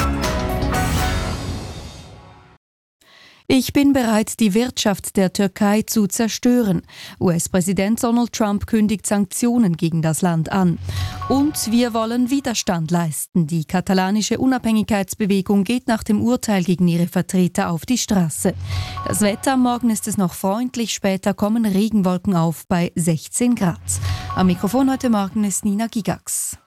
Ich bin bereit, die Wirtschaft der Türkei zu zerstören. US-Präsident Donald Trump kündigt Sanktionen gegen das Land an. Und wir wollen Widerstand leisten. Die katalanische Unabhängigkeitsbewegung geht nach dem Urteil gegen ihre Vertreter auf die Straße. Das Wetter: am Morgen ist es noch freundlich, später kommen Regenwolken auf bei 16 Grad. Am Mikrofon heute Morgen ist Nina Gigax.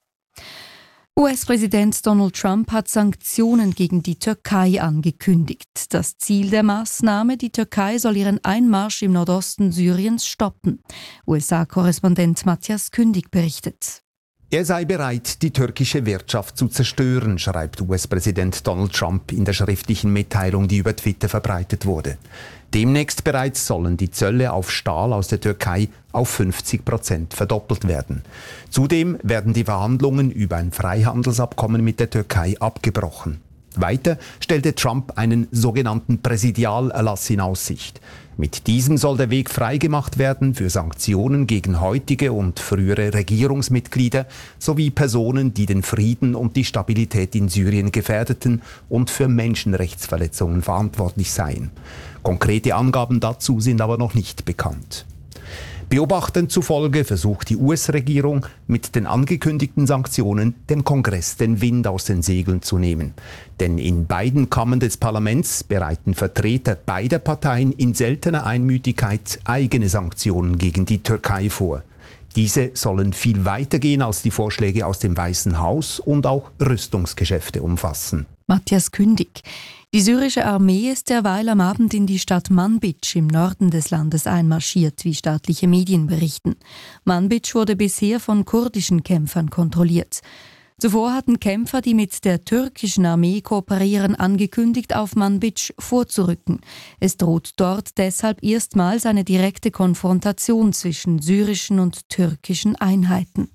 US-Präsident Donald Trump hat Sanktionen gegen die Türkei angekündigt. Das Ziel der Maßnahme: die Türkei soll ihren Einmarsch im Nordosten Syriens stoppen. USA-Korrespondent Matthias Kündig berichtet. Er sei bereit, die türkische Wirtschaft zu zerstören, schreibt US-Präsident Donald Trump in der schriftlichen Mitteilung, die über Twitter verbreitet wurde. Demnächst bereits sollen die Zölle auf Stahl aus der Türkei auf 50% verdoppelt werden. Zudem werden die Verhandlungen über ein Freihandelsabkommen mit der Türkei abgebrochen. Weiter stellte Trump einen sogenannten Präsidialerlass in Aussicht. Mit diesem soll der Weg freigemacht werden für Sanktionen gegen heutige und frühere Regierungsmitglieder sowie Personen, die den Frieden und die Stabilität in Syrien gefährdeten und für Menschenrechtsverletzungen verantwortlich seien. Konkrete Angaben dazu sind aber noch nicht bekannt. Beobachtern zufolge versucht die US-Regierung mit den angekündigten Sanktionen dem Kongress den Wind aus den Segeln zu nehmen. Denn in beiden Kammern des Parlaments bereiten Vertreter beider Parteien in seltener Einmütigkeit eigene Sanktionen gegen die Türkei vor. Diese sollen viel weiter gehen als die Vorschläge aus dem Weißen Haus und auch Rüstungsgeschäfte umfassen. Matthias Kündig. Die syrische Armee ist derweil am Abend in die Stadt Manbij im Norden des Landes einmarschiert, wie staatliche Medien berichten. Manbij wurde bisher von kurdischen Kämpfern kontrolliert. Zuvor hatten Kämpfer, die mit der türkischen Armee kooperieren, angekündigt, auf Manbij vorzurücken. Es droht dort deshalb erstmals eine direkte Konfrontation zwischen syrischen und türkischen Einheiten.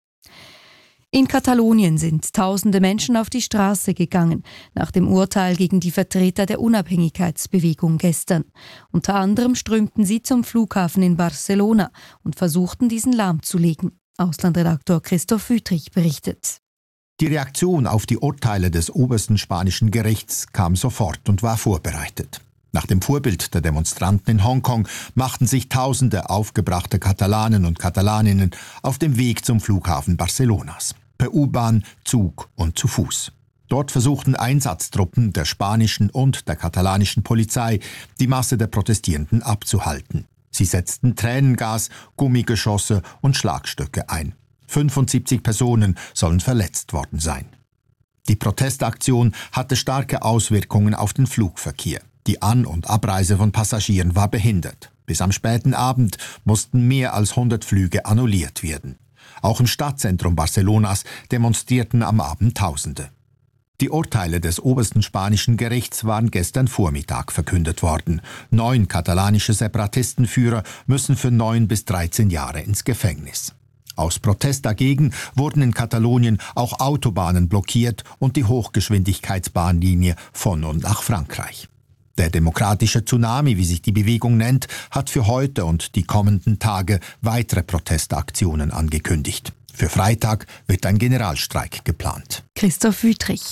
In Katalonien sind tausende Menschen auf die Straße gegangen, nach dem Urteil gegen die Vertreter der Unabhängigkeitsbewegung gestern. Unter anderem strömten sie zum Flughafen in Barcelona und versuchten, diesen lahmzulegen. Auslandredaktor Christoph Wüthrich berichtet. Die Reaktion auf die Urteile des obersten spanischen Gerichts kam sofort und war vorbereitet. Nach dem Vorbild der Demonstranten in Hongkong machten sich tausende aufgebrachte Katalanen und Katalaninnen auf den Weg zum Flughafen Barcelonas. Per U-Bahn, Zug und zu Fuß. Dort versuchten Einsatztruppen der spanischen und der katalanischen Polizei, die Masse der Protestierenden abzuhalten. Sie setzten Tränengas, Gummigeschosse und Schlagstöcke ein. 75 Personen sollen verletzt worden sein. Die Protestaktion hatte starke Auswirkungen auf den Flugverkehr. Die An- und Abreise von Passagieren war behindert. Bis am späten Abend mussten mehr als 100 Flüge annulliert werden. Auch im Stadtzentrum Barcelonas demonstrierten am Abend Tausende. Die Urteile des obersten spanischen Gerichts waren gestern Vormittag verkündet worden. 9 katalanische Separatistenführer müssen für 9 bis 13 Jahre ins Gefängnis. Aus Protest dagegen wurden in Katalonien auch Autobahnen blockiert und die Hochgeschwindigkeitsbahnlinie von und nach Frankreich. Der demokratische Tsunami, wie sich die Bewegung nennt, hat für heute und die kommenden Tage weitere Protestaktionen angekündigt. Für Freitag wird ein Generalstreik geplant. Christoph Wüthrich.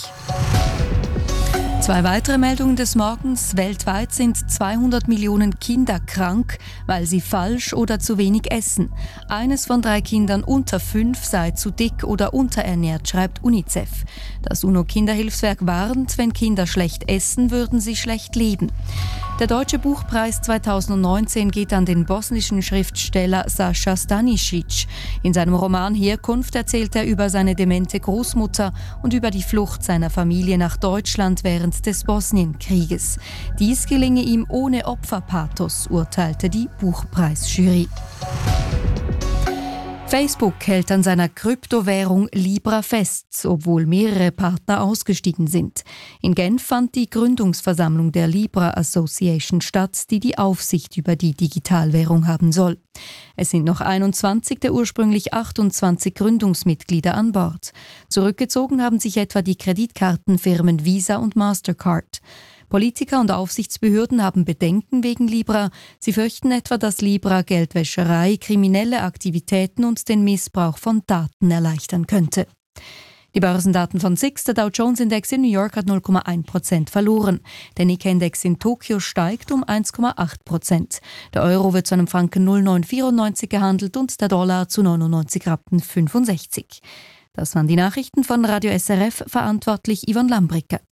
2 weitere Meldungen des Morgens. Weltweit sind 200 Millionen Kinder krank, weil sie falsch oder zu wenig essen. Eines von 3 Kindern unter 5 sei zu dick oder unterernährt, schreibt UNICEF. Das UNO-Kinderhilfswerk warnt, wenn Kinder schlecht essen, würden sie schlecht leben. Der Deutsche Buchpreis 2019 geht an den bosnischen Schriftsteller Sascha Stanisic. In seinem Roman Herkunft erzählt er über seine demente Großmutter und über die Flucht seiner Familie nach Deutschland während des Bosnienkrieges. Dies gelinge ihm ohne Opferpathos, urteilte die Buchpreisjury. Facebook hält an seiner Kryptowährung Libra fest, obwohl mehrere Partner ausgestiegen sind. In Genf fand die Gründungsversammlung der Libra Association statt, die die Aufsicht über die Digitalwährung haben soll. Es sind noch 21 der ursprünglich 28 Gründungsmitglieder an Bord. Zurückgezogen haben sich etwa die Kreditkartenfirmen Visa und Mastercard. Politiker und Aufsichtsbehörden haben Bedenken wegen Libra. Sie fürchten etwa, dass Libra Geldwäscherei, kriminelle Aktivitäten und den Missbrauch von Daten erleichtern könnte. Die Börsendaten von SIX, der Dow Jones Index in New York hat 0,1% verloren. Der Nikkei-Index in Tokio steigt um 1,8%. Der Euro wird zu einem Franken 0,994 gehandelt und der Dollar zu 99,65 Rappen. Das waren die Nachrichten von Radio SRF, verantwortlich Yvonne Lambricke.